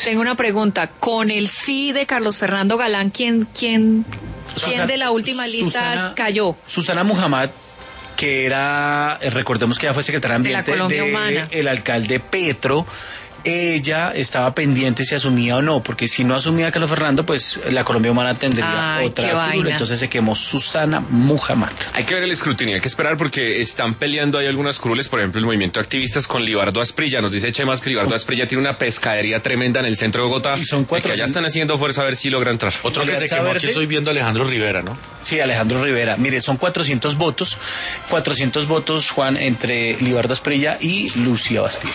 Tengo una pregunta. Con el sí de Carlos Fernando Galán, ¿quién de la última lista cayó? Susana Muhammad, que era, recordemos que ella fue secretaria de Ambiente del alcalde Petro. Ella estaba pendiente si asumía o no, porque si no asumía a Carlos Fernando, pues la Colombia Humana tendría otra curula. Entonces se quemó Susana Muhammad. Hay que ver el escrutinio, hay que esperar porque están peleando ahí algunas curules, por ejemplo el movimiento de activistas con Libardo Asprilla. Nos dice Chemas que Libardo Asprilla tiene una pescadería tremenda en el centro de Bogotá, y son que allá están haciendo fuerza a ver si logra entrar. Otro que se quemó, aquí estoy viendo a Alejandro Rivera, ¿no? Sí, Alejandro Rivera. Mire, son 400 votos, Juan, entre Libardo Asprilla y Lucía Bastida.